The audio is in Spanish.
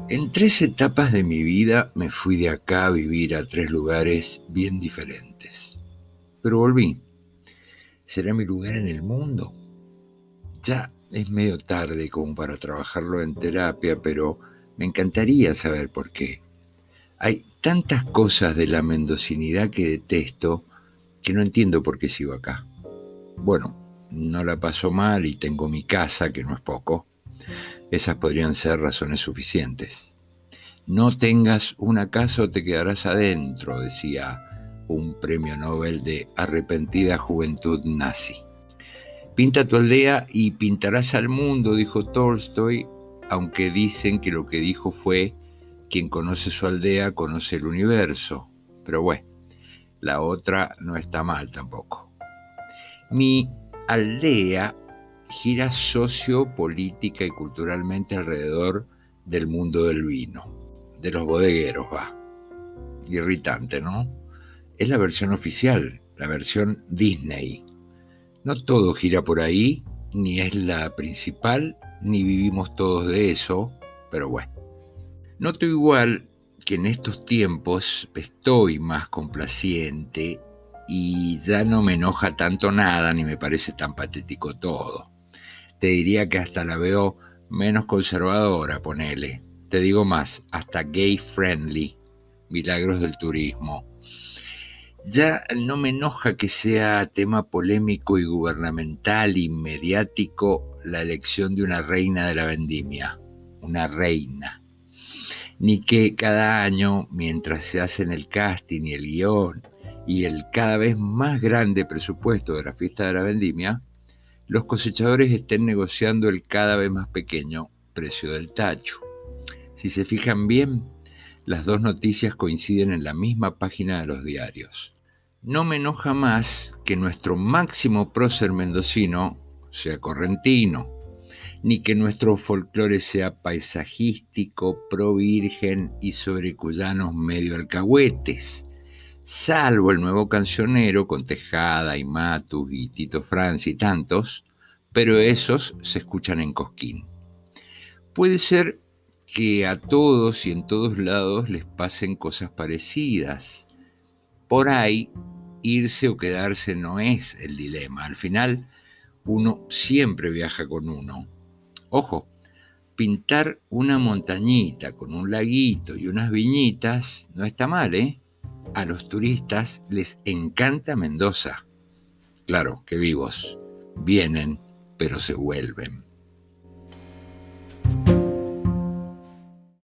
En 3 etapas de mi vida me fui de acá a vivir a 3 lugares bien diferentes. Pero volví. ¿Será mi lugar en el mundo? Ya es medio tarde como para trabajarlo en terapia, pero me encantaría saber por qué. Hay tantas cosas de la mendocinidad que detesto que no entiendo por qué sigo acá. Bueno, no la paso mal y tengo mi casa, que no es poco. Esas podrían ser razones suficientes. No tengas una casa o te quedarás adentro, decía un premio Nobel de arrepentida juventud nazi. Pinta tu aldea y pintarás al mundo, dijo Tolstoy, aunque dicen que lo que dijo fue: quien conoce su aldea conoce el universo. Pero bueno, la otra no está mal tampoco. Mi aldea gira sociopolítica y culturalmente alrededor del mundo del vino, de los bodegueros, va. Irritante, ¿no? Es la versión oficial, la versión Disney. No todo gira por ahí, ni es la principal, ni vivimos todos de eso, pero bueno. Noto igual que en estos tiempos estoy más complaciente y ya no me enoja tanto nada, ni me parece tan patético todo. Te diría que hasta la veo menos conservadora, ponele. Te digo más, hasta gay friendly. Milagros del turismo. Ya no me enoja que sea tema polémico y gubernamental y mediático la elección de una reina de la vendimia. Una reina. Ni que cada año, mientras se hacen el casting y el guión y el cada vez más grande presupuesto de la fiesta de la vendimia, los cosechadores estén negociando el cada vez más pequeño precio del tacho. Si se fijan bien, las dos noticias coinciden en la misma página de los diarios. No me enoja más que nuestro máximo prócer mendocino sea correntino, ni que nuestro folclore sea paisajístico, pro virgen y sobre cuyanos medio alcahuetes, salvo el nuevo cancionero con Tejada y Matus y Tito Francia y tantos, pero esos se escuchan en Cosquín. Puede ser que a todos y en todos lados les pasen cosas parecidas. Por ahí, irse o quedarse no es el dilema. Al final, uno siempre viaja con uno. Ojo, pintar una montañita con un laguito y unas viñitas no está mal, ¿eh? A los turistas les encanta Mendoza. Claro, que vivos. Vienen, pero se vuelven.